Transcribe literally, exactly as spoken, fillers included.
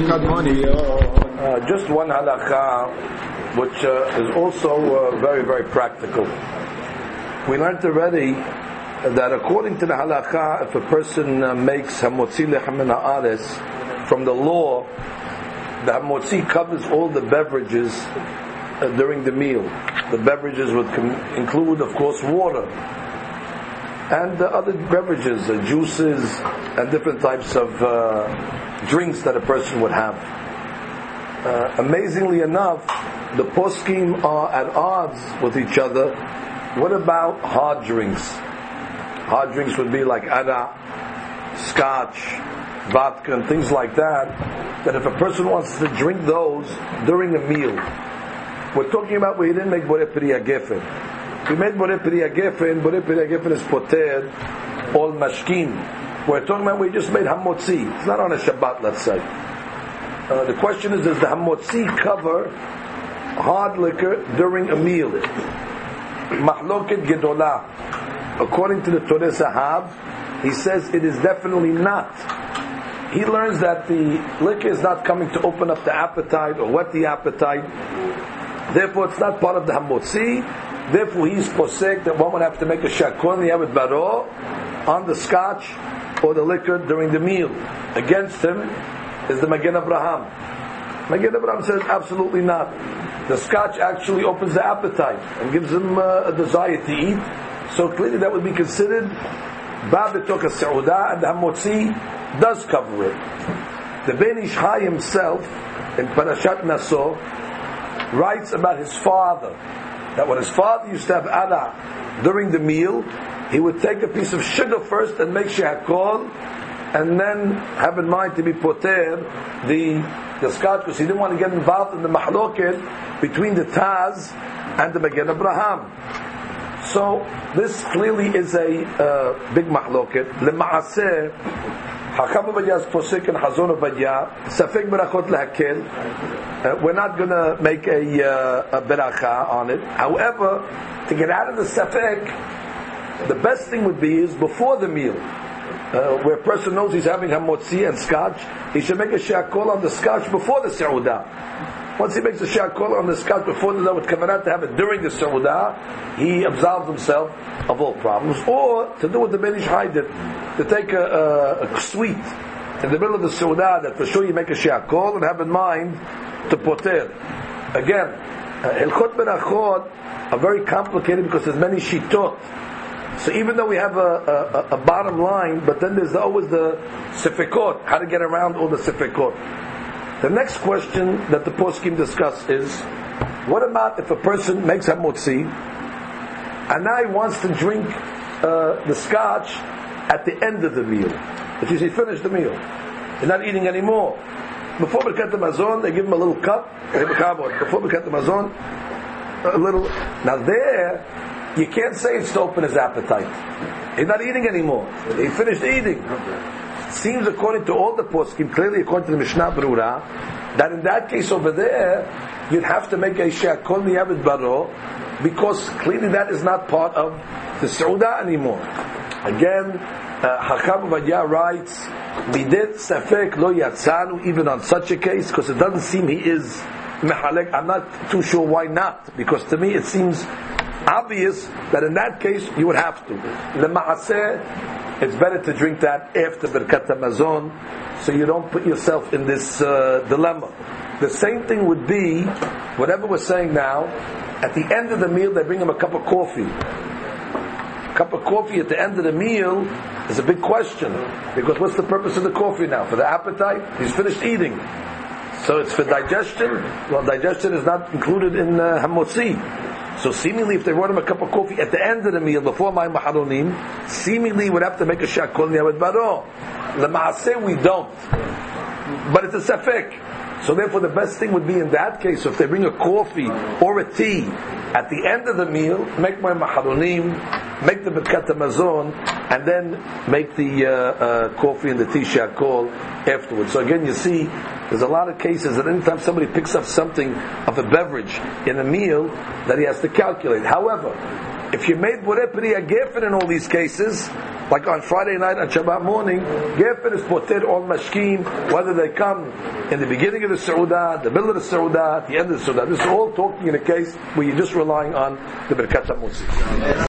Uh, just one halakha, which uh, is also uh, very, very practical. We learned already that according to the halakha, if a person uh, makes hamotzi lechem min haaretz from the law, the hamotzi covers all the beverages uh, during the meal. The beverages would com- include, of course, water and uh, other beverages, uh, juices, and different types of uh, drinks that a person would have. Uh, amazingly enough, the poskim are at odds with each other. What about hard drinks? Hard drinks would be like ada, scotch, vodka, and things like that, that if a person wants to drink those during a meal, we're talking about where he didn't make borei pri hagefen. We made borei pri hagefen, borei pri hagefen is poter, all mashkin. We're talking about we just made hamotzi. It's not on a Shabbat, let's say. Uh, the question is, does the hamotzi cover hard liquor during a meal? Mahloket gedolah. According to the Torah Sahab, he says it is definitely not. He learns that the liquor is not coming to open up the appetite or whet the appetite. Therefore, it's not part of the hamotzi. Therefore, he's posek that one would have to make a shakon yavet baro on the scotch or the liquor during the meal. Against him is the Magen Abraham. Magen Abraham says absolutely not. The scotch actually opens the appetite and gives him uh, a desire to eat. So clearly that would be considered Bab B'Toka Seudah, and the hamotzi does cover it. The Ben Ish Chai himself in Parashat Naso writes about his father, that when his father used to have ada during the meal, he would take a piece of sugar first and make shehakol, and then have in mind to be poter the the scotch, because he didn't want to get involved in the mahloket between the Taz and the Magen Abraham. So this clearly is a uh, big mahloket. Lema'aseh, Hakam Obadiah's posik and Hazon Obadiah, Safek berachot lehakel. We're not going to make a, uh, a beracha on it. However, to get out of the Safek, the best thing would be is before the meal, uh, where a person knows he's having hamotzi and scotch, he should make a shakol on the scotch before the seudah. Once he makes a shakol on the scotch before the with kavanah to have it during the seudah, he absolves himself of all problems. Or to do what the Ben Ish Chai did, to take a, a, a sweet in the middle of the seudah, that for sure you make a shakol and have in mind to poter. Again, hilchot berachot are very complicated because there's many shitot. So even though we have a, a, a bottom line, but then there's always the sifekot, how to get around all the sifekot. The next question that the poskim discuss is, what about if a person makes hamotzi and now he wants to drink uh, the scotch at the end of the meal, which is he finished the meal, he's not eating anymore. Before Birkat Hamazon, they give him a little cup, before Birkat Hamazon, a little. Now there, you can't say it's to open his appetite. He's not eating anymore. He finished eating. Seems according to all the poskim, clearly according to the Mishnah Berurah, that in that case over there, you'd have to make a shakol niyavet baro, because clearly that is not part of the seudah anymore. Again, Hakam Obadiah writes, "Midet safek lo yatzanu," even on such a case, because it doesn't seem he is mehalek. I'm not too sure why not, because to me it seems obvious that in that case you would have to. Lema'aseh, it's better to drink that after Birkat Hamazon, so you don't put yourself in this uh, dilemma. The same thing would be, whatever we're saying now, at the end of the meal they bring him a cup of coffee. A cup of coffee at the end of the meal is a big question, because what's the purpose of the coffee now? For the appetite? He's finished eating. So it's for digestion? Well, digestion is not included in uh, hamotzi. So seemingly, if they brought him a cup of coffee at the end of the meal, before my maharonim, seemingly would have to make a shakol niyavet baro. L'maaseh we don't, but it's a safek. So therefore, the best thing would be in that case, if they bring a coffee or a tea at the end of the meal, make my maharonim, make the Birkat Hamazon, and then make the uh, uh, coffee and the tea shakol afterwards. So again, you see, there's a lot of cases that anytime somebody picks up something of a beverage in a meal, that he has to calculate. However, If you made Borei Pri a gefen in all these cases, like on Friday night and Shabbat morning, gefen is poter all mashkim, whether they come in the beginning of the Seudah, the middle of the Seudah, at the end of the Seudah. This is all talking in a case where you're just relying on the Birkat HaMutzim.